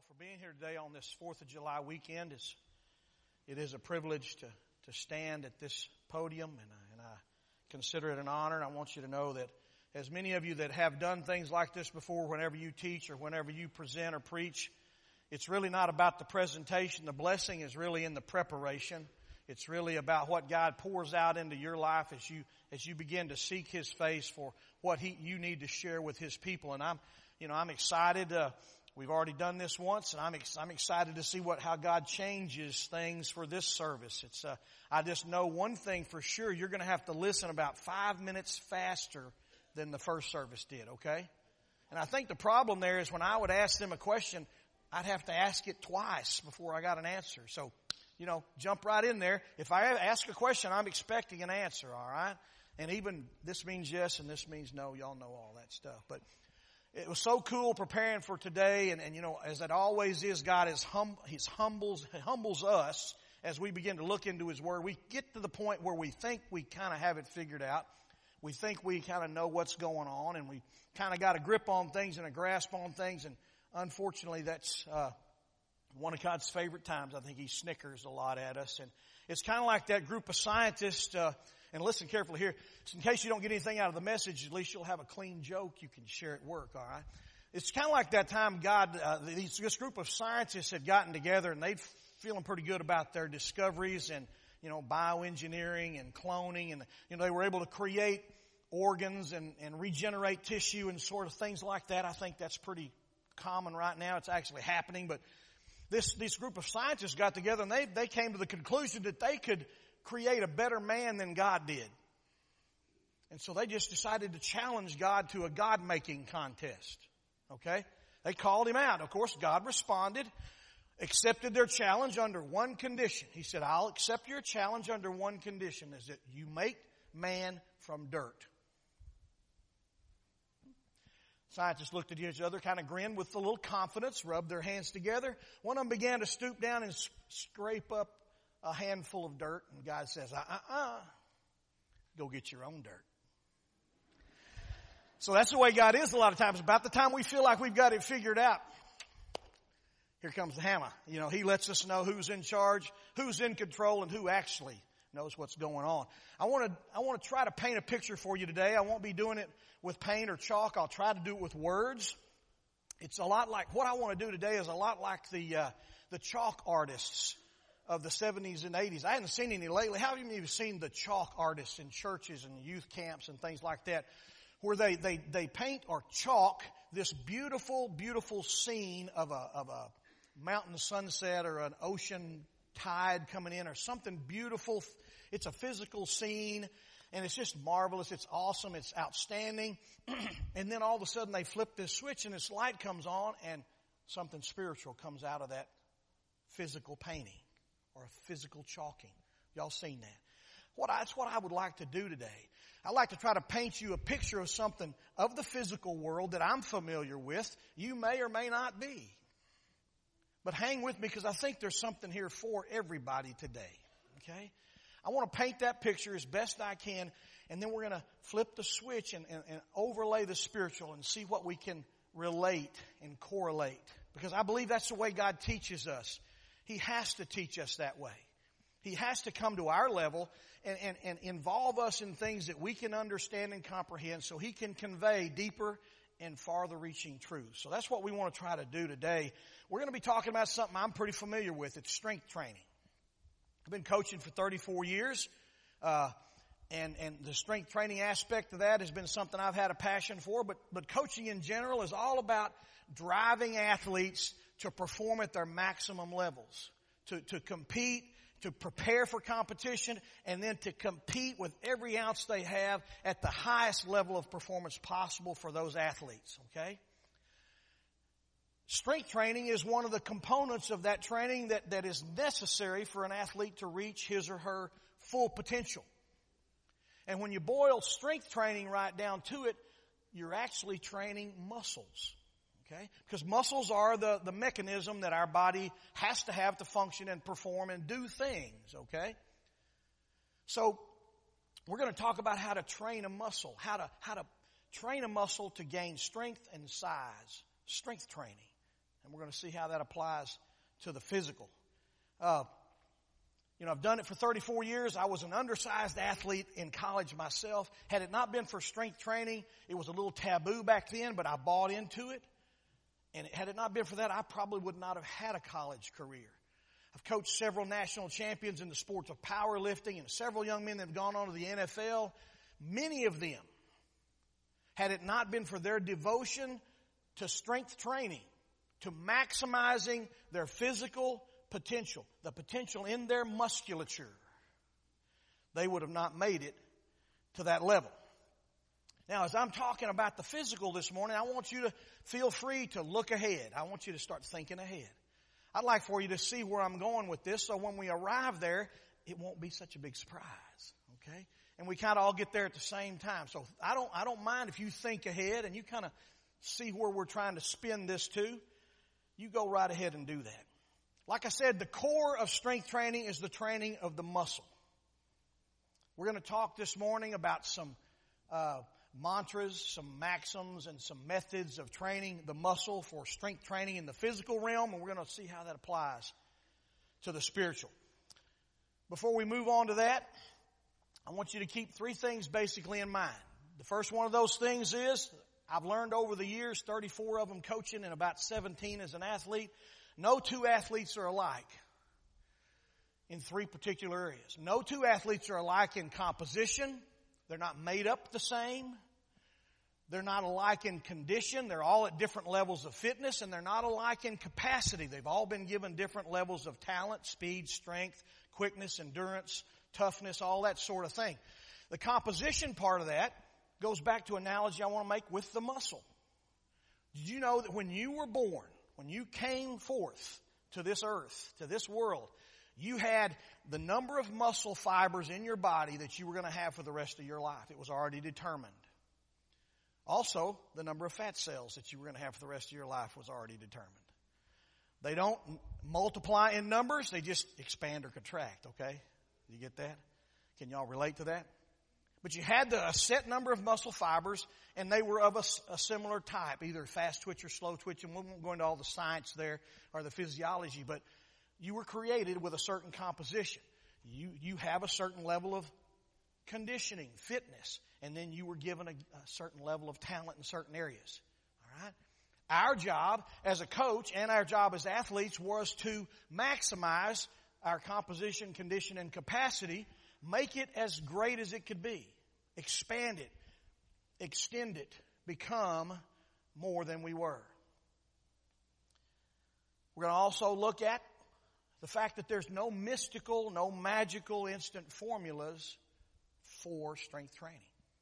for being here today on this 4th of July weekend. It is a privilege to stand at this podium, and I consider it an honor. And I want you to know that as many of you that have done things like this before, whenever you teach or whenever you present or preach, it's really not about the presentation. The blessing is really in the preparation. It's really about what God pours out into your life as you begin to seek His face for what you need to share with His people. And I'm excited. We've already done this once, and I'm excited to see how God changes things for this service. I just know one thing for sure: you're going to have to listen about 5 minutes faster than the first service did. Okay? And I think the problem there is when I would ask them a question, I'd have to ask it twice before I got an answer. So, jump right in there. If I ask a question, I'm expecting an answer. All right? And even this means yes and this means no. Y'all know all that stuff, but. It was so cool preparing for today, and as it always is, God humbles us as we begin to look into His Word. We get to the point where we think we kind of have it figured out. We think we kind of know what's going on, and we kind of got a grip on things and a grasp on things, and unfortunately that's one of God's favorite times. I think He snickers a lot at us, and it's kind of like that group of scientists, and listen carefully here. So in case you don't get anything out of the message, at least you'll have a clean joke you can share at work, all right? It's kind of like that time this group of scientists had gotten together, and they'd feeling pretty good about their discoveries and, bioengineering and cloning, and, they were able to create organs and regenerate tissue and sort of things like that. I think that's pretty common right now. It's actually happening, but this group of scientists got together, and they came to the conclusion that they could create a better man than God did. And so they just decided to challenge God to a God-making contest. Okay? They called Him out. Of course, God responded, accepted their challenge under one condition. He said, I'll accept your challenge under one condition, is that you make man from dirt. Scientists looked at each other, kind of grinned with a little confidence, rubbed their hands together. One of them began to stoop down and scrape up a handful of dirt, and God says, go get your own dirt. So that's the way God is a lot of times. About the time we feel like we've got it figured out, here comes the hammer. He lets us know who's in charge, who's in control, and who actually knows what's going on. I want to try to paint a picture for you today. I won't be doing it with paint or chalk. I'll try to do it with words. It's a lot like, what I want to do today is a lot like the chalk artists of the 70s and 80s. I haven't seen any lately. How many of you have seen the chalk artists in churches and youth camps and things like that, where they paint or chalk this beautiful, beautiful scene of a mountain sunset or an ocean tide coming in or something beautiful. It's a physical scene, and it's just marvelous. It's awesome. It's outstanding. And then all of a sudden they flip this switch and this light comes on and something spiritual comes out of that physical painting or a physical chalking. Y'all seen that? That's what I would like to do today. I'd like to try to paint you a picture of something of the physical world that I'm familiar with. You may or may not be. But hang with me, because I think there's something here for everybody today. Okay? I want to paint that picture as best I can, and then we're going to flip the switch and overlay the spiritual and see what we can relate and correlate. Because I believe that's the way God teaches us. He has to teach us that way. He has to come to our level and involve us in things that we can understand and comprehend, so He can convey deeper and farther reaching truths. So that's what we want to try to do today. We're going to be talking about something I'm pretty familiar with. It's strength training. I've been coaching for 34 years, and the strength training aspect of that has been something I've had a passion for, but coaching in general is all about driving athletes to perform at their maximum levels, to compete, to prepare for competition, and then to compete with every ounce they have at the highest level of performance possible for those athletes, okay? Strength training is one of the components of that training that is necessary for an athlete to reach his or her full potential. And when you boil strength training right down to it, you're actually training muscles. Okay? Because muscles are the mechanism that our body has to have to function and perform and do things. Okay? So we're going to talk about how to train a muscle, how to train a muscle to gain strength and size. Strength training. And we're going to see how that applies to the physical. I've done it for 34 years. I was an undersized athlete in college myself. Had it not been for strength training, it was a little taboo back then, but I bought into it. And had it not been for that, I probably would not have had a college career. I've coached several national champions in the sports of powerlifting and several young men that have gone on to the NFL. Many of them, had it not been for their devotion to strength training, to maximizing their physical potential, the potential in their musculature, they would have not made it to that level. Now, as I'm talking about the physical this morning, I want you to feel free to look ahead. I want you to start thinking ahead. I'd like for you to see where I'm going with this, so when we arrive there, it won't be such a big surprise, okay? And we kind of all get there at the same time. So I don't mind if you think ahead and you kind of see where we're trying to spin this to. You go right ahead and do that. Like I said, the core of strength training is the training of the muscle. We're going to talk this morning about some mantras, some maxims, and some methods of training the muscle for strength training in the physical realm, and we're going to see how that applies to the spiritual. Before we move on to that, I want you to keep three things basically in mind. The first one of those things is, I've learned over the years, 34 of them coaching and about 17 as an athlete, no two athletes are alike in three particular areas. No two athletes are alike in composition. They're not made up the same. They're not alike in condition. They're all at different levels of fitness, and they're not alike in capacity. They've all been given different levels of talent, speed, strength, quickness, endurance, toughness, all that sort of thing. The composition part of that goes back to an analogy I want to make with the muscle. Did you know that when you were born, when you came forth to this earth, to this world, you had the number of muscle fibers in your body that you were going to have for the rest of your life? It was already determined. Also, the number of fat cells that you were going to have for the rest of your life was already determined. They don't multiply in numbers, they just expand or contract, okay? You get that? Can y'all relate to that? But you had a set number of muscle fibers, and they were of a similar type, either fast twitch or slow twitch, and we won't go into all the science there or the physiology, but you were created with a certain composition. You have a certain level of conditioning, fitness, and then you were given a certain level of talent in certain areas. All right? Our job as a coach and our job as athletes was to maximize our composition, condition, and capacity, make it as great as it could be, expand it, extend it, become more than we were. We're going to also look at the fact that there's no mystical, no magical instant formulas for strength training.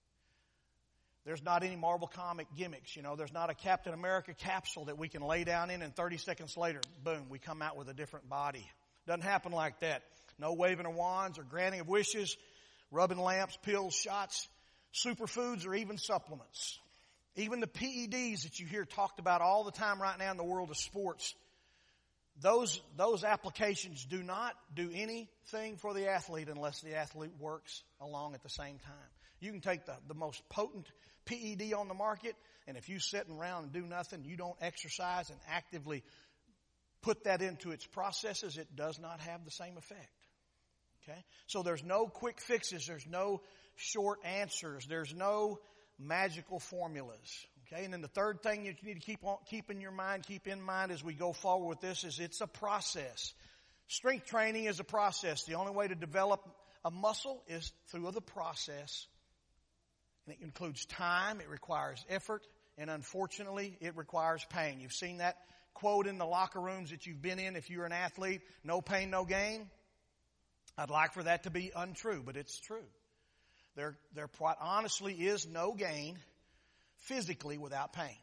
There's not any Marvel comic gimmicks, There's not a Captain America capsule that we can lay down in and 30 seconds later, boom, we come out with a different body. Doesn't happen like that. No waving of wands or granting of wishes, rubbing lamps, pills, shots, superfoods, or even supplements. Even the PEDs that you hear talked about all the time right now in the world of sports, those applications do not do anything for the athlete unless the athlete works along at the same time. You can take the most potent PED on the market, and if you sit around and do nothing, you don't exercise and actively put that into its processes, it does not have the same effect. Okay? So there's no quick fixes, there's no short answers, there's no magical formulas. Okay? And then the third thing that you need to keep in mind as we go forward with this is it's a process. Strength training is a process. The only way to develop a muscle is through the process. And it includes time, it requires effort, and unfortunately, it requires pain. You've seen that quote in the locker rooms that you've been in if you're an athlete, no pain, no gain. I'd like for that to be untrue, but it's true. There quite honestly is no gain physically without pain.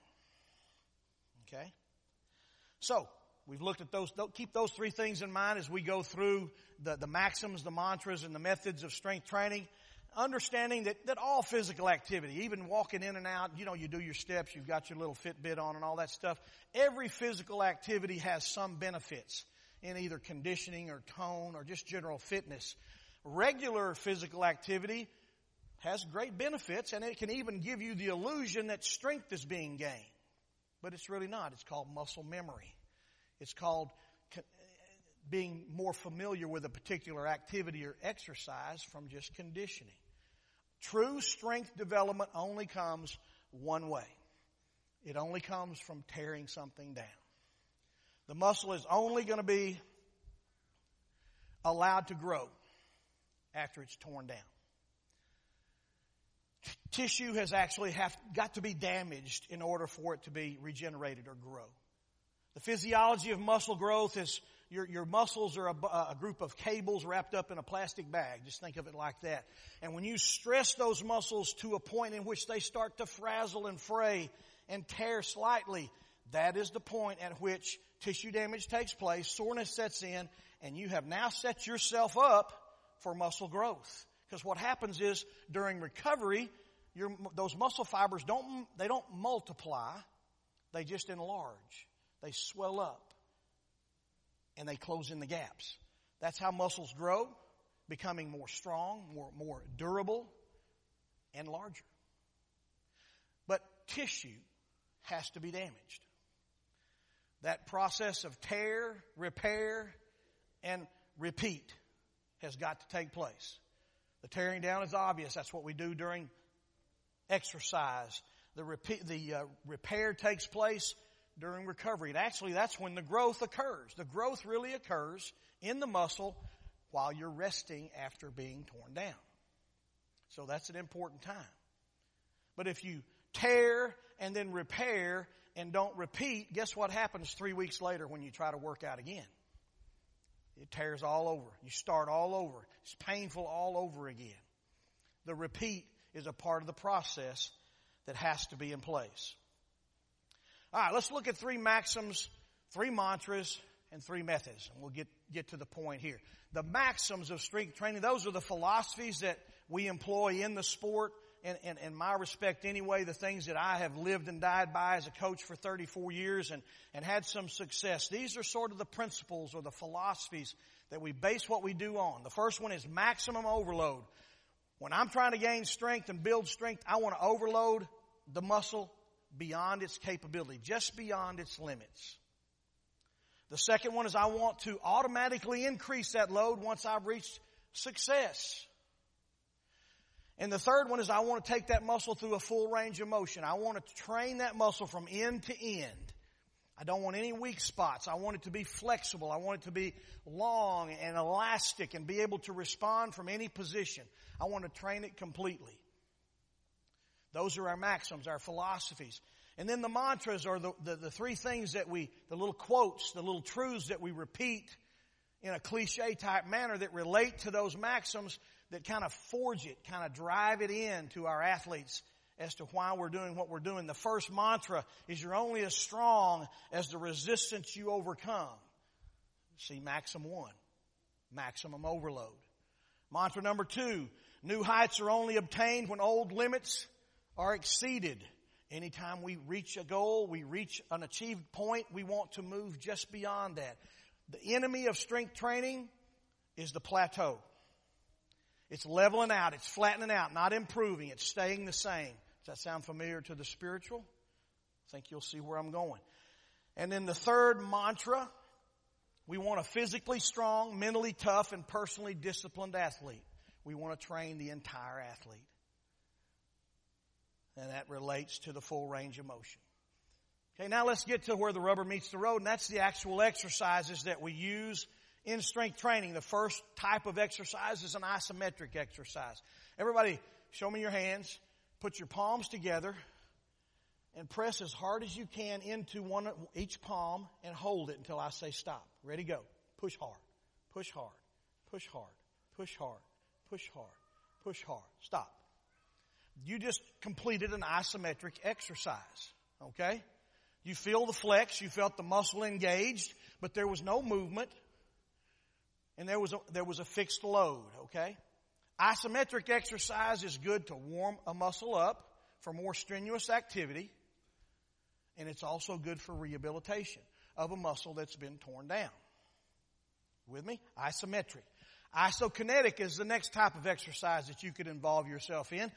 Okay? So, we've looked at those. Keep those three things in mind as we go through the maxims, the mantras, and the methods of strength training. Understanding that all physical activity, even walking in and out, you do your steps, you've got your little Fitbit on and all that stuff. Every physical activity has some benefits in either conditioning or tone or just general fitness. Regular physical activity has great benefits, and it can even give you the illusion that strength is being gained. But it's really not. It's called muscle memory. It's called being more familiar with a particular activity or exercise from just conditioning. True strength development only comes one way. It only comes from tearing something down. The muscle is only going to be allowed to grow after it's torn down. Tissue has actually got to be damaged in order for it to be regenerated or grow. The physiology of muscle growth is your muscles are a group of cables wrapped up in a plastic bag. Just think of it like that. And when you stress those muscles to a point in which they start to frazzle and fray and tear slightly, that is the point at which tissue damage takes place, soreness sets in, and you have now set yourself up for muscle growth. Because what happens is during recovery, those muscle fibers don't multiply, they just enlarge. They swell up and they close in the gaps. That's how muscles grow, becoming more strong, more durable, and larger. But tissue has to be damaged. That process of tear, repair, and repeat has got to take place. The tearing down is obvious. That's what we do during exercise. The repair takes place during recovery. And actually, that's when the growth occurs. The growth really occurs in the muscle while you're resting after being torn down. So that's an important time. But if you tear and then repair and don't repeat, guess what happens 3 weeks later when you try to work out again? It tears all over. You start all over. It's painful all over again. The repeat is a part of the process that has to be in place. All right, let's look at 3 maxims, 3 mantras, and 3 methods. And we'll get to the point here. The maxims of strength training, those are the philosophies that we employ in the sport. And in my respect anyway, the things that I have lived and died by as a coach for 34 years and had some success. These are sort of the principles or the philosophies that we base what we do on. The first one is maximum overload. When I'm trying to gain strength and build strength, I want to overload the muscle beyond its capability, just beyond its limits. The second one is I want to automatically increase that load once I've reached success. And the third one is I want to take that muscle through a full range of motion. I want to train that muscle from end to end. I don't want any weak spots. I want it to be flexible. I want it to be long and elastic and be able to respond from any position. I want to train it completely. Those are our maxims, our philosophies. And then the mantras are the 3 things that the little quotes, the little truths that we repeat in a cliche type manner that relate to those maxims that kind of forge it, kind of drive it in to our athletes as to why we're doing what we're doing. The first mantra is you're only as strong as the resistance you overcome. See, maxim 1, maximum overload. Mantra number 2, new heights are only obtained when old limits are exceeded. Anytime we reach a goal, we reach an achieved point, we want to move just beyond that. The enemy of strength training is the plateau. It's leveling out. It's flattening out, not improving. It's staying the same. Does that sound familiar to the spiritual? I think you'll see where I'm going. And then the third mantra, we want a physically strong, mentally tough, and personally disciplined athlete. We want to train the entire athlete. And that relates to the full range of motion. Okay, now let's get to where the rubber meets the road, and that's the actual exercises that we use in strength training. The first type of exercise is an isometric exercise. Everybody, show me your hands. Put your palms together and press as hard as you can into each palm and hold it until I say stop. Ready, go. Push hard. Push hard. Push hard. Push hard. Push hard. Push hard. Stop. You just completed an isometric exercise. Okay? You feel the flex. You felt the muscle engaged, but there was no movement. And there was a fixed load, okay? Isometric exercise is good to warm a muscle up for more strenuous activity. And it's also good for rehabilitation of a muscle that's been torn down. With me? Isometric. Isokinetic is the next type of exercise that you could involve yourself in.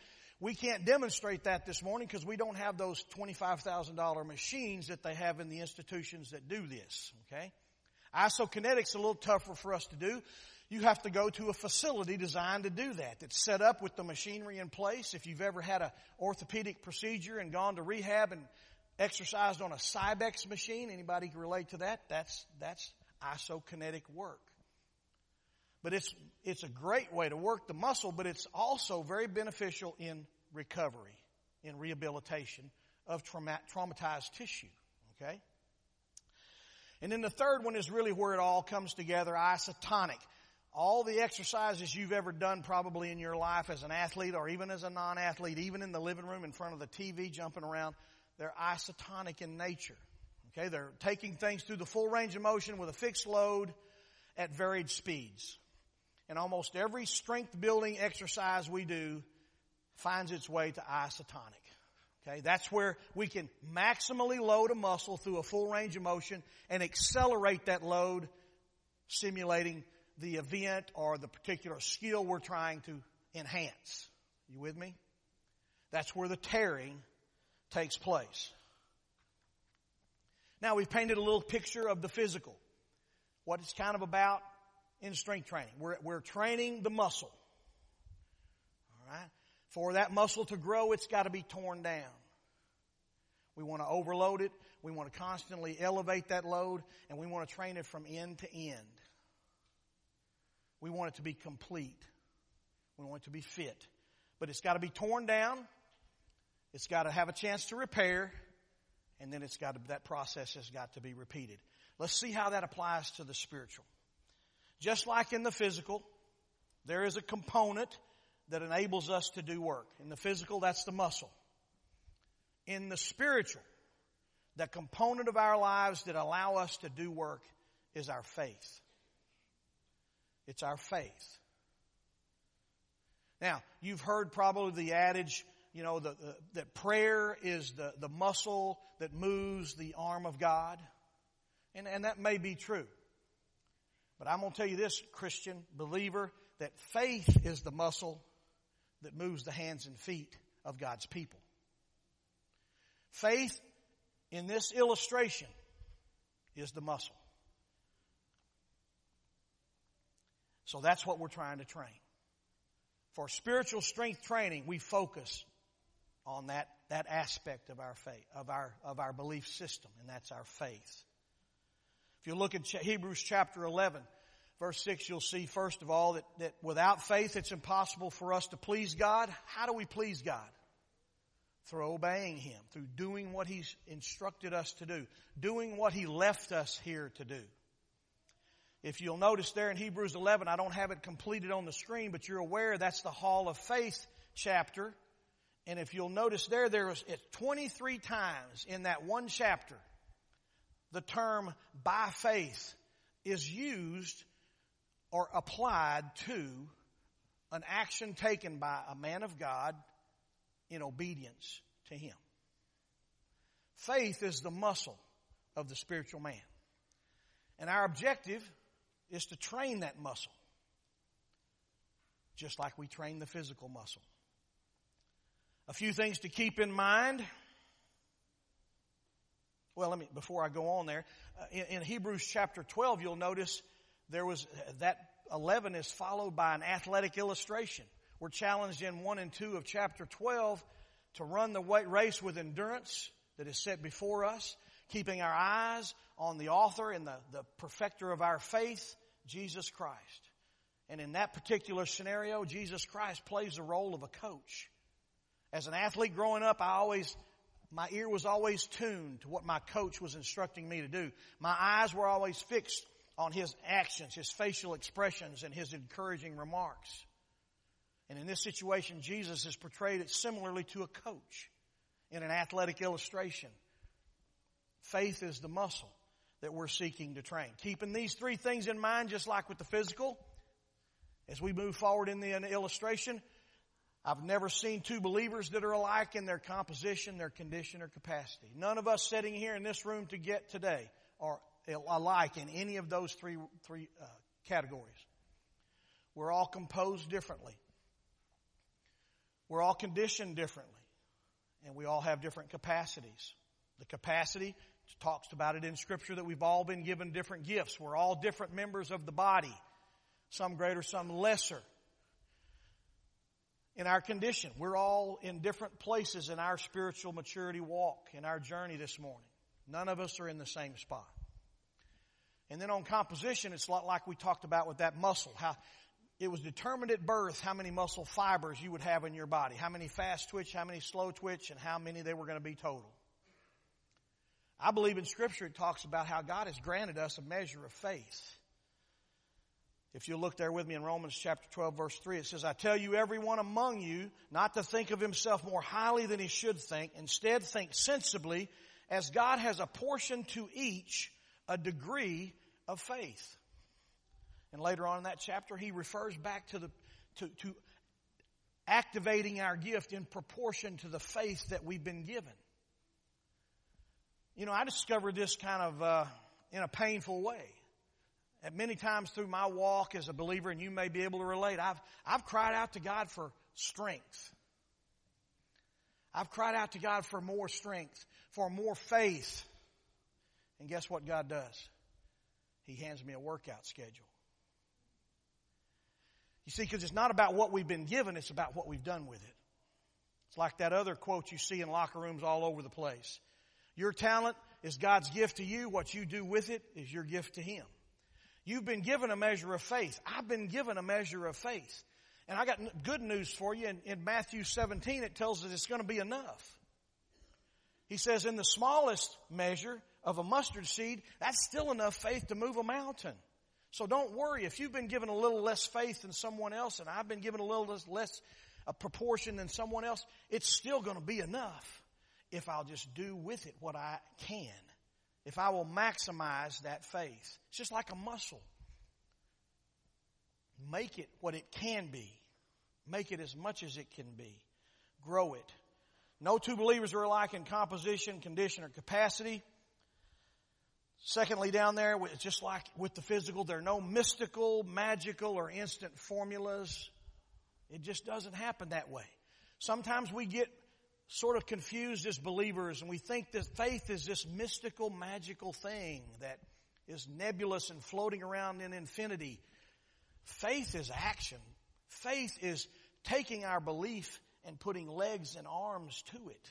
We can't demonstrate that this morning because we don't have those $25,000 machines that they have in the institutions that do this, okay? Isokinetics a little tougher for us to do. You have to go to a facility designed to do that. That's set up with the machinery in place. If you've ever had an orthopedic procedure and gone to rehab and exercised on a Cybex machine, anybody can relate to that? That's isokinetic work. But it's a great way to work the muscle, but it's also very beneficial in recovery, in rehabilitation of traumatized tissue, okay? And then the third one is really where it all comes together, isotonic. All the exercises you've ever done probably in your life as an athlete or even as a non-athlete, even in the living room in front of the TV jumping around, they're isotonic in nature. Okay, they're taking things through the full range of motion with a fixed load at varied speeds. And almost every strength building exercise we do finds its way to isotonic. Okay, that's where we can maximally load a muscle through a full range of motion and accelerate that load, simulating the event or the particular skill we're trying to enhance. You with me? That's where the tearing takes place. Now we've painted a little picture of the physical. What it's kind of about in strength training. We're training the muscle. All right? For that muscle to grow, it's got to be torn down. We want to overload it. We want to constantly elevate that load, and we want to train it from end to end. We want it to be complete. We want it to be fit. But it's got to be torn down. It's got to have a chance to repair, and then that process has got to be repeated. Let's see how that applies to the spiritual. Just like in the physical, there is a component that enables us to do work. In the physical, that's the muscle. In the spiritual, the component of our lives that allow us to do work is our faith. It's our faith. Now, you've heard probably the adage, that prayer is the muscle that moves the arm of God. And that may be true. But I'm going to tell you this, Christian believer, that faith is the muscle that moves the hands and feet of God's people. Faith in this illustration is the muscle. So that's what we're trying to train. For spiritual strength training, we focus on that aspect of our faith, of our belief system, and that's our faith. If you look at Hebrews chapter 11, verse 6, you'll see, first of all, that without faith it's impossible for us to please God. How do we please God? Through obeying Him, through doing what He's instructed us to do, doing what He left us here to do. If you'll notice there in Hebrews 11, I don't have it completed on the screen, but you're aware that's the Hall of Faith chapter. And if you'll notice there is 23 times in that one chapter, the term by faith is used or applied to an action taken by a man of God in obedience to Him. Faith is the muscle of the spiritual man. And our objective is to train that muscle, just like we train the physical muscle. A few things to keep in mind. Well, before I go on there, in Hebrews chapter 12, you'll notice that 11 is followed by an athletic illustration. We're challenged in 1 and 2 of chapter 12 to run the race with endurance that is set before us, keeping our eyes on the author and the perfecter of our faith, Jesus Christ. And in that particular scenario, Jesus Christ plays the role of a coach. As an athlete growing up, my ear was always tuned to what my coach was instructing me to do. My eyes were always fixed on his actions, his facial expressions, and his encouraging remarks. And in this situation, Jesus is portrayed similarly to a coach in an athletic illustration. Faith is the muscle that we're seeking to train. Keeping these three things in mind, just like with the physical, as we move forward in the illustration, I've never seen two believers that are alike in their composition, their condition, or capacity. None of us sitting here in this room today are alike in any of those three categories. We're all composed differently. We're all conditioned differently, and we all have different capacities. The capacity, talks about it in Scripture, that we've all been given different gifts. We're all different members of the body, some greater, some lesser. In our condition, we're all in different places in our spiritual maturity walk, in our journey this morning. None of us are in the same spot. And then on composition, it's a lot like we talked about with that muscle, how it was determined at birth how many muscle fibers you would have in your body, how many fast twitch, how many slow twitch, and how many they were going to be total. I believe in Scripture it talks about how God has granted us a measure of faith. If you look there with me in Romans chapter 12, verse 3, it says, I tell you, everyone among you, not to think of himself more highly than he should think. Instead, think sensibly, as God has apportioned to each a degree of faith. And later on in that chapter, he refers back to activating our gift in proportion to the faith that we've been given. You know, I discovered this kind of in a painful way. At many times through my walk as a believer, and you may be able to relate, I've cried out to God for strength. I've cried out to God for more strength, for more faith. And guess what God does? He hands me a workout schedule. You see, because it's not about what we've been given, it's about what we've done with it. It's like that other quote you see in locker rooms all over the place. Your talent is God's gift to you. What you do with it is your gift to Him. You've been given a measure of faith. I've been given a measure of faith. And I got good news for you. In Matthew 17, it tells us it's going to be enough. He says in the smallest measure of a mustard seed, that's still enough faith to move a mountain. So don't worry. If you've been given a little less faith than someone else, and I've been given a little less a proportion than someone else, it's still going to be enough if I'll just do with it what I can. If I will maximize that faith. It's just like a muscle. Make it what it can be. Make it as much as it can be. Grow it. No two believers are alike in composition, condition, or capacity. Secondly, down there, just like with the physical, there are no mystical, magical, or instant formulas. It just doesn't happen that way. Sometimes we get sort of confused as believers, and we think that faith is this mystical, magical thing that is nebulous and floating around in infinity. Faith is action. Faith is taking our belief and putting legs and arms to it.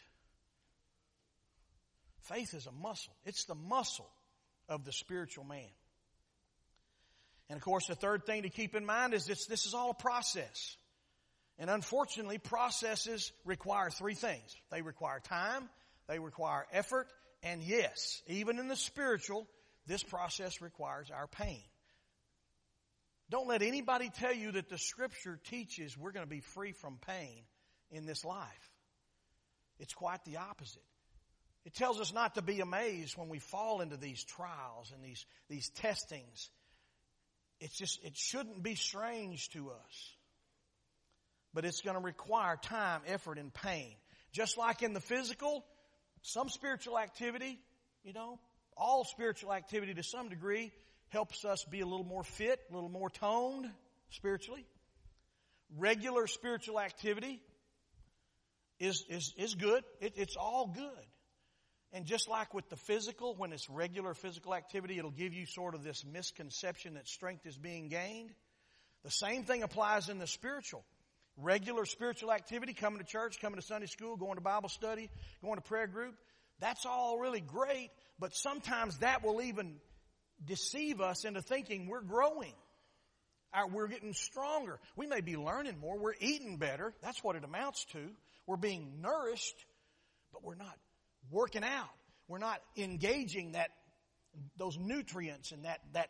Faith is a muscle. It's the muscle of the spiritual man. And of course, the third thing to keep in mind is this is all a process. And unfortunately, processes require three things. They require time, they require effort, and yes, even in the spiritual, this process requires our pain. Don't let anybody tell you that the Scripture teaches we're going to be free from pain in this life. It's quite the opposite. It tells us not to be amazed when we fall into these trials and these testings. It shouldn't be strange to us. But it's going to require time, effort, and pain. Just like in the physical, some spiritual activity, all spiritual activity to some degree helps us be a little more fit, a little more toned spiritually. Regular spiritual activity is good. It's all good. And just like with the physical, when it's regular physical activity, it'll give you sort of this misconception that strength is being gained. The same thing applies in the spiritual. Regular spiritual activity, coming to church, coming to Sunday school, going to Bible study, going to prayer group, that's all really great, but sometimes that will even deceive us into thinking we're growing. We're getting stronger. We may be learning more. We're eating better. That's what it amounts to. We're being nourished, but we're not working out. We're not engaging those nutrients and that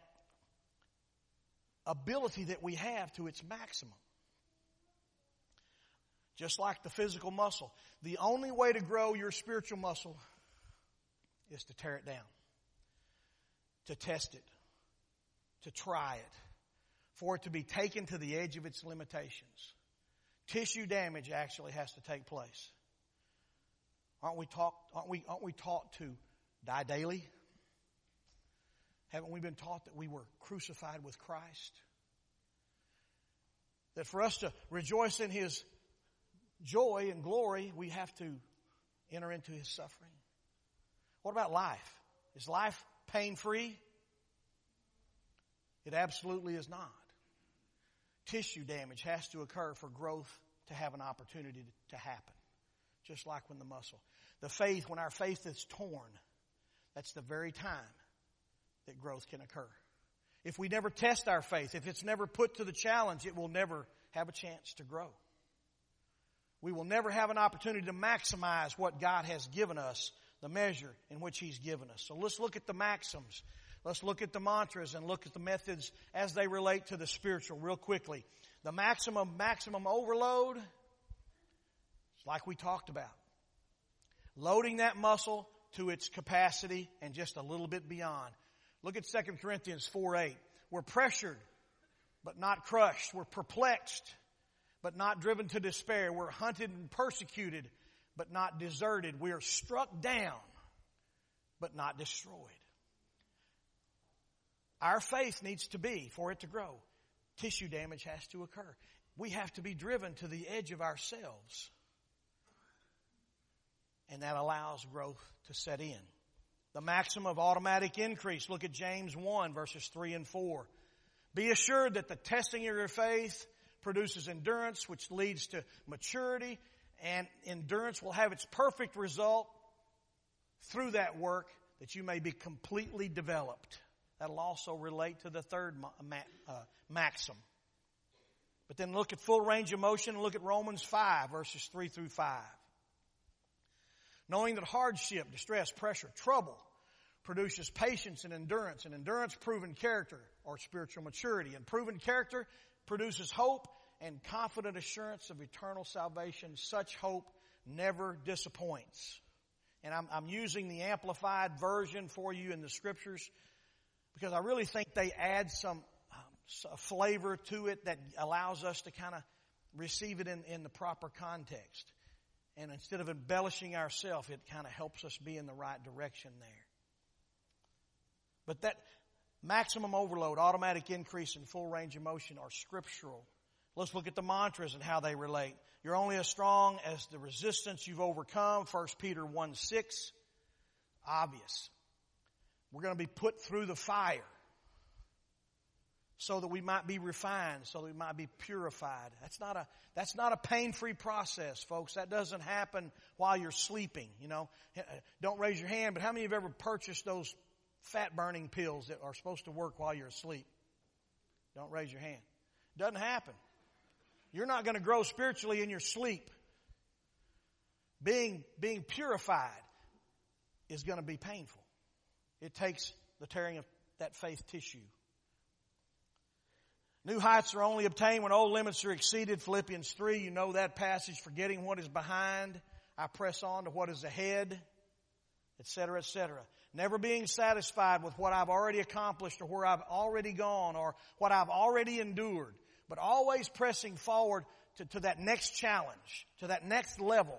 ability that we have to its maximum. Just like the physical muscle. The only way to grow your spiritual muscle is to tear it down. To test it. To try it. For it to be taken to the edge of its limitations. Tissue damage actually has to take place. Aren't we taught to die daily? Haven't we been taught that we were crucified with Christ? That for us to rejoice in His joy and glory, we have to enter into His suffering. What about life? Is life pain-free? It absolutely is not. Tissue damage has to occur for growth to have an opportunity to happen. Just like when the muscle. When our faith is torn, that's the very time that growth can occur. If we never test our faith, if it's never put to the challenge, it will never have a chance to grow. We will never have an opportunity to maximize what God has given us, the measure in which He's given us. So let's look at the maxims. Let's look at the mantras and look at the methods as they relate to the spiritual real quickly. The maximum overload, it's like we talked about. Loading that muscle to its capacity and just a little bit beyond. Look at 2 Corinthians 4:8. We're pressured, but not crushed. We're perplexed, but not driven to despair. We're hunted and persecuted, but not deserted. We are struck down, but not destroyed. Our faith needs to be, for it to grow, tissue damage has to occur. We have to be driven to the edge of ourselves. And that allows growth to set in. The maximum of automatic increase. Look at James 1, verses 3 and 4. Be assured that the testing of your faith produces endurance, which leads to maturity, and endurance will have its perfect result through that work that you may be completely developed. That'll also relate to the third maxim. But then look at full range of motion and look at Romans 5, verses 3 through 5. Knowing that hardship, distress, pressure, trouble produces patience and endurance proven character or spiritual maturity, and proven character produces hope and confident assurance of eternal salvation. Such hope never disappoints. And I'm using the amplified version for you in the scriptures because I really think they add some flavor to it that allows us to kind of receive it in the proper context. And instead of embellishing ourselves, it kind of helps us be in the right direction there. But that maximum overload, automatic increase, and full range of motion are scriptural. Let's look at the mantras and how they relate. You're only as strong as the resistance you've overcome. 1 Peter 1:6. Obvious. We're going to be put through the fire so that we might be refined, so that we might be purified. That's not a pain-free process, folks. That doesn't happen while you're sleeping. You know, don't raise your hand, but how many of you have ever purchased those fat-burning pills that are supposed to work while you're asleep? Don't raise your hand. Doesn't happen. You're not going to grow spiritually in your sleep. Being purified is going to be painful. It takes the tearing of that faith tissue. New heights are only obtained when old limits are exceeded. Philippians 3, you know that passage. Forgetting what is behind, I press on to what is ahead, etc., etc. Never being satisfied with what I've already accomplished or where I've already gone or what I've already endured, but always pressing forward to that next challenge, to that next level.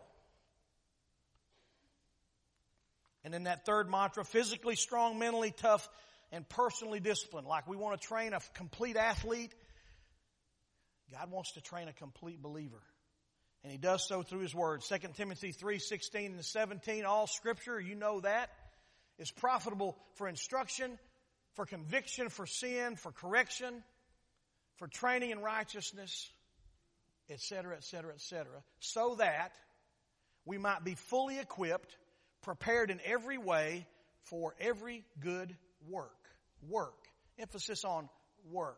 And then that third mantra, physically strong, mentally tough, and personally disciplined. Like we want to train a complete athlete, God wants to train a complete believer. And He does so through His Word. 2 Timothy 3:16 and 17, all Scripture, you know that, is profitable for instruction, for conviction, for sin, for correction, for training in righteousness, etc., etc., etc., so that we might be fully equipped, prepared in every way for every good work. Work. Emphasis on work.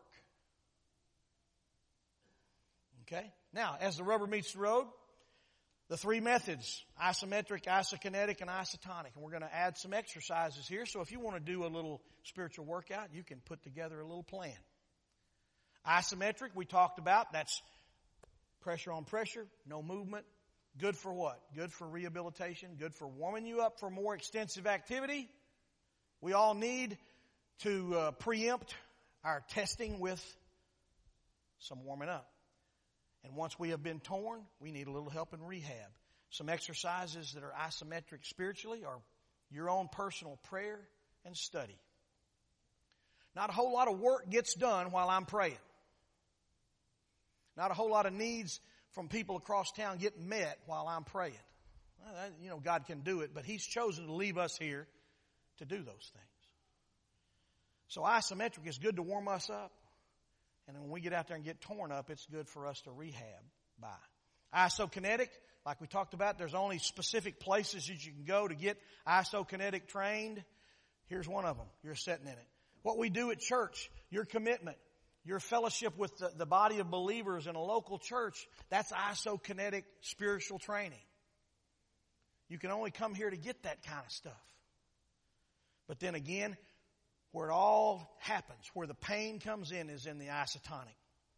Okay? Now, as the rubber meets the road, the three methods, isometric, isokinetic, and isotonic. And we're going to add some exercises here. So if you want to do a little spiritual workout, you can put together a little plan. Isometric, we talked about. That's pressure on pressure, no movement. Good for what? Good for rehabilitation. Good for warming you up for more extensive activity. We all need to preempt our testing with some warming up. And once we have been torn, we need a little help in rehab. Some exercises that are isometric spiritually are your own personal prayer and study. Not a whole lot of work gets done while I'm praying. Not a whole lot of needs from people across town get met while I'm praying. Well, God can do it, but He's chosen to leave us here to do those things. So isometric is good to warm us up. And then when we get out there and get torn up, it's good for us to rehab by. Isokinetic, like we talked about, there's only specific places that you can go to get isokinetic trained. Here's one of them. You're sitting in it. What we do at church, your commitment, your fellowship with the body of believers in a local church, that's isokinetic spiritual training. You can only come here to get that kind of stuff. But then again, where it all happens, where the pain comes in, is in the isotonic.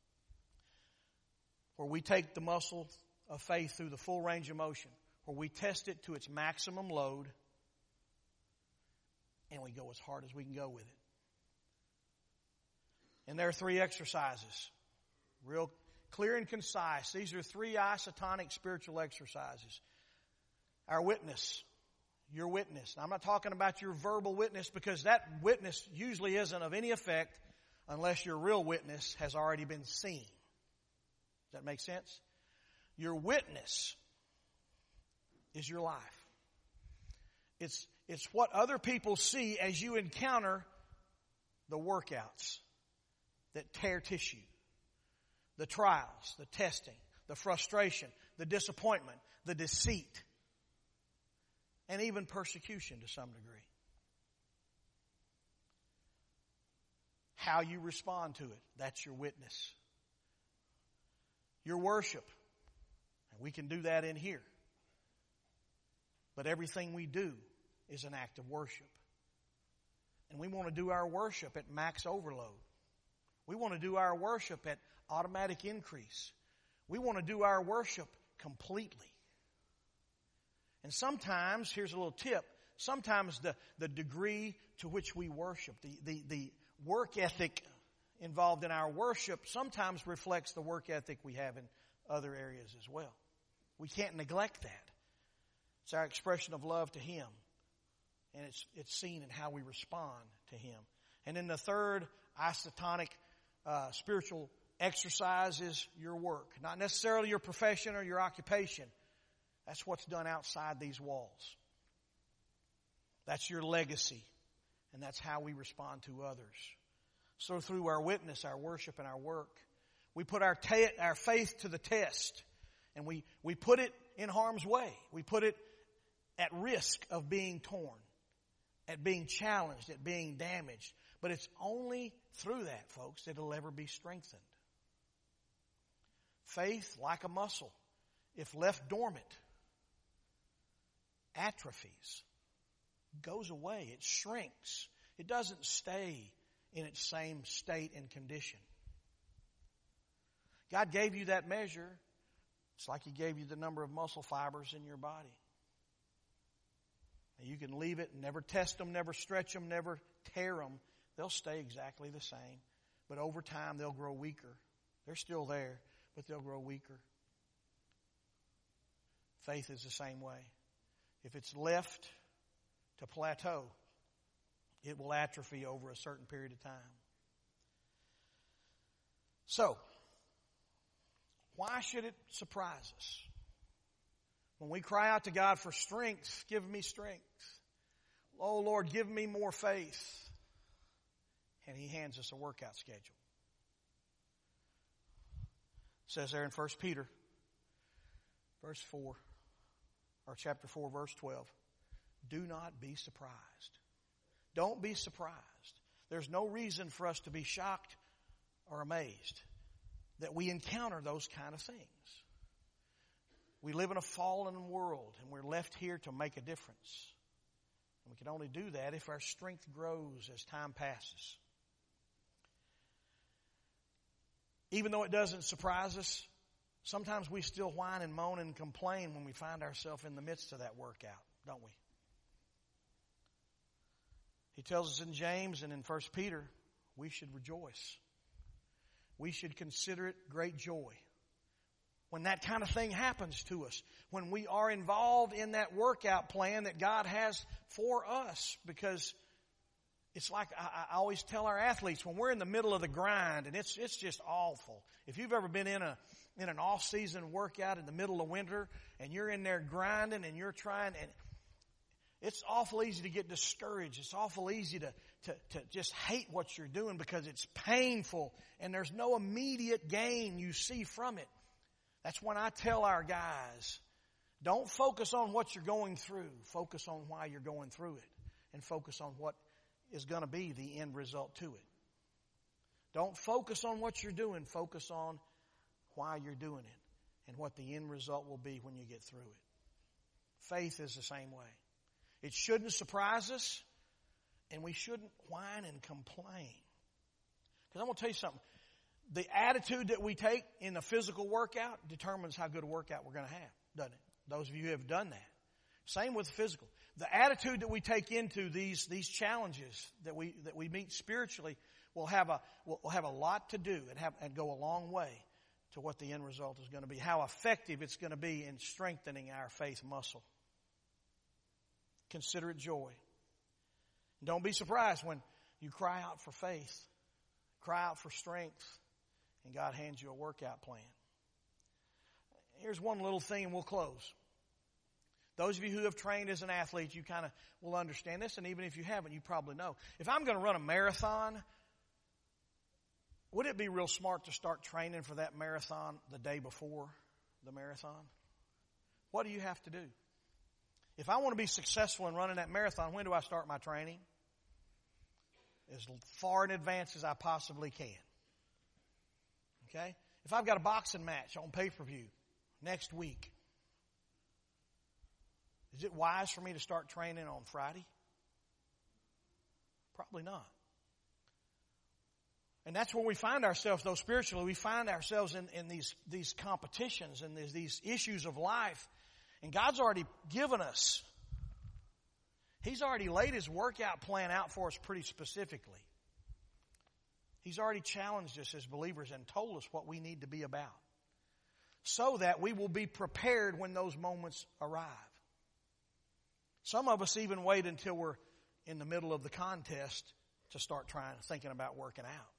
Where we take the muscle of faith through the full range of motion. Where we test it to its maximum load. And we go as hard as we can go with it. And there are 3 exercises. Real clear and concise. These are 3 isotonic spiritual exercises. Our witness. Your witness. Now, I'm not talking about your verbal witness, because that witness usually isn't of any effect unless your real witness has already been seen. Does that make sense? Your witness is your life. It's what other people see as you encounter the workouts that tear tissue, the trials, the testing, the frustration, the disappointment, the deceit, and even persecution to some degree. How you respond to it, that's your witness. Your worship, and we can do that in here. But everything we do is an act of worship. And we want to do our worship at max overload. We want to do our worship at automatic increase. We want to do our worship completely. And sometimes, here's a little tip, sometimes the degree to which we worship, the work ethic involved in our worship sometimes reflects the work ethic we have in other areas as well. We can't neglect that. It's our expression of love to Him. And it's seen in how we respond to Him. And then the third isotonic spiritual exercise is your work. Not necessarily your profession or your occupation. That's what's done outside these walls. That's your legacy. And that's how we respond to others. So through our witness, our worship, and our work, we put our faith to the test. And we put it in harm's way. We put it at risk of being torn, at being challenged, at being damaged. But it's only through that, folks, that it'll ever be strengthened. Faith, like a muscle, if left dormant, atrophies, goes away, it shrinks. It doesn't stay in its same state and condition. God gave you that measure. It's like He gave you the number of muscle fibers in your body. And you can leave it and never test them, never stretch them, never tear them. They'll stay exactly the same. But over time, they'll grow weaker. They're still there, but they'll grow weaker. Faith is the same way. If it's left to plateau, it will atrophy over a certain period of time. So, why should it surprise us? When we cry out to God for strength, give me strength. Oh Lord, give me more faith. And He hands us a workout schedule. It says there in 1 Peter, verse 4, or chapter 4, verse 12, do not be surprised. Don't be surprised. There's no reason for us to be shocked or amazed that we encounter those kind of things. We live in a fallen world, and we're left here to make a difference. And we can only do that if our strength grows as time passes. Even though it doesn't surprise us, sometimes we still whine and moan and complain when we find ourselves in the midst of that workout, don't we? He tells us in James and in 1 Peter, we should rejoice. We should consider it great joy when that kind of thing happens to us, when we are involved in that workout plan that God has for us, because It's like I always tell our athletes when we're in the middle of the grind, and it's just awful. If you've ever been in an off-season workout in the middle of winter and you're in there grinding and you're trying, and it's awful easy to get discouraged. It's awful easy to just hate what you're doing because it's painful and there's no immediate gain you see from it. That's when I tell our guys, don't focus on what you're going through. Focus on why you're going through it, and focus on what is going to be the end result to it. Don't focus on what you're doing. Focus on why you're doing it and what the end result will be when you get through it. Faith is the same way. It shouldn't surprise us, and we shouldn't whine and complain. Because I'm going to tell you something. The attitude that we take in the physical workout determines how good a workout we're going to have, doesn't it? Those of you who have done that. Same with the physical. The attitude that we take into these challenges that we meet spiritually will have a lot to do and go a long way to what the end result is going to be. How effective it's going to be in strengthening our faith muscle. Consider it joy. Don't be surprised when you cry out for faith, cry out for strength, and God hands you a workout plan. Here's one little thing and we'll close. Those of you who have trained as an athlete, you kind of will understand this, and even if you haven't, you probably know. If I'm going to run a marathon, would it be real smart to start training for that marathon the day before the marathon? What do you have to do? If I want to be successful in running that marathon, when do I start my training? As far in advance as I possibly can. Okay? If I've got a boxing match on pay-per-view next week, is it wise for me to start training on Friday? Probably not. And that's where we find ourselves, though, spiritually. We find ourselves in these competitions and these issues of life. And God's already given us. He's already laid His workout plan out for us pretty specifically. He's already challenged us as believers and told us what we need to be about, so that we will be prepared when those moments arrive. Some of us even wait until we're in the middle of the contest to start thinking about working out.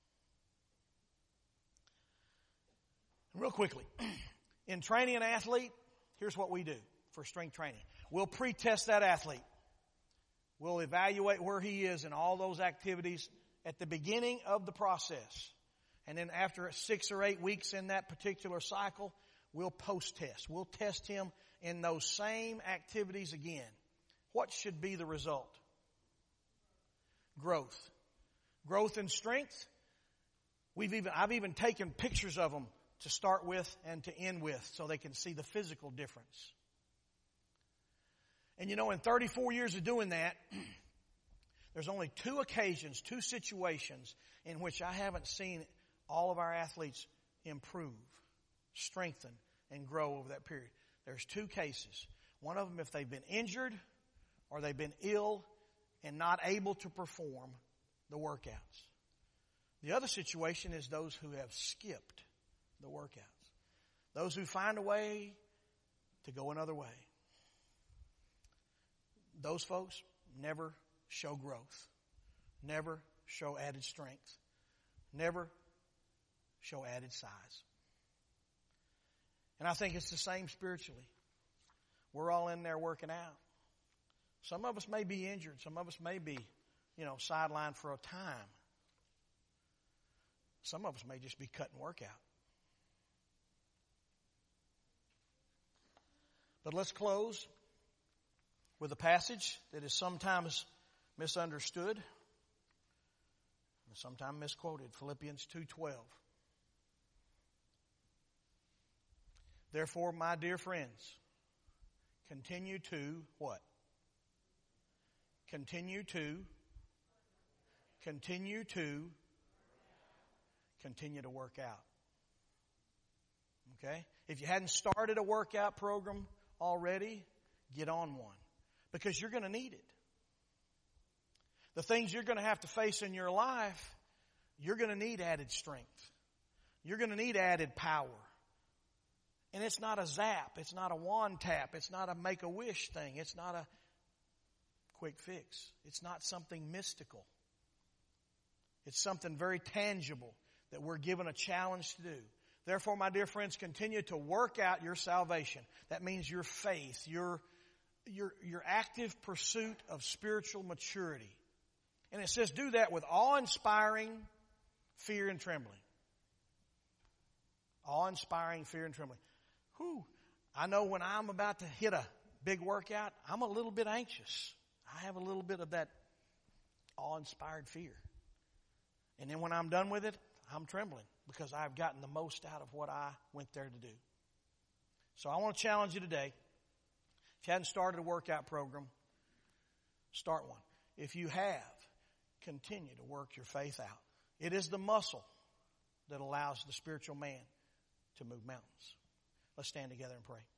Real quickly, in training an athlete, here's what we do for strength training. We'll pre-test that athlete. We'll evaluate where he is in all those activities at the beginning of the process. And then after 6 or 8 weeks in that particular cycle, we'll post-test. We'll test him in those same activities again. What should be the result? Growth. Growth in strength. I've even taken pictures of them to start with and to end with so they can see the physical difference. And you know, in 34 years of doing that, there's only 2 occasions, 2 situations in which I haven't seen all of our athletes improve, strengthen, and grow over that period. There's 2 cases. One of them if they've been injured or they've been ill and not able to perform the workouts. The other situation is those who have skipped the workouts. Those who find a way to go another way. Those folks never show growth. Never show added strength. Never show added size. And I think it's the same spiritually. We're all in there working out. Some of us may be injured. Some of us may be, sidelined for a time. Some of us may just be cutting work out. But let's close with a passage that is sometimes misunderstood and sometimes misquoted. Philippians 2:12. Therefore, my dear friends, continue to what? Continue to work out. Okay? If you hadn't started a workout program already, get on one. Because you're going to need it. The things you're going to have to face in your life, you're going to need added strength. You're going to need added power. And it's not a zap. It's not a wand tap. It's not a make-a-wish thing. It's not a quick fix. It's not something mystical. It's something very tangible that we're given a challenge to do. Therefore, my dear friends, continue to work out your salvation. That means your faith, your active pursuit of spiritual maturity. And it says do that with awe-inspiring fear and trembling. Awe-inspiring fear and trembling. Whew. I know when I'm about to hit a big workout, I'm a little bit anxious. I have a little bit of that awe-inspired fear. And then when I'm done with it, I'm trembling because I've gotten the most out of what I went there to do. So I want to challenge you today. If you hadn't started a workout program, start one. If you have, continue to work your faith out. It is the muscle that allows the spiritual man to move mountains. Let's stand together and pray.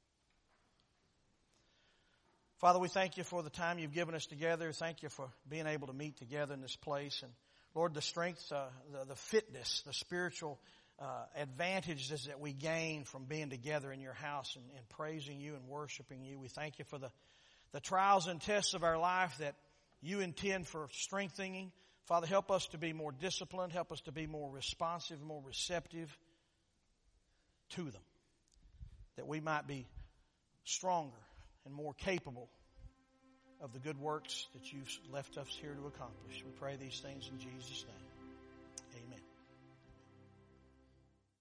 Father, we thank you for the time you've given us together. Thank you for being able to meet together in this place. And Lord, the strength, the fitness, the spiritual advantages that we gain from being together in your house and praising you and worshiping you. We thank you for the trials and tests of our life that you intend for strengthening. Father, help us to be more disciplined. Help us to be more responsive, more receptive to them, that we might be stronger and more capable of the good works that you've left us here to accomplish. We pray these things in Jesus' name. Amen.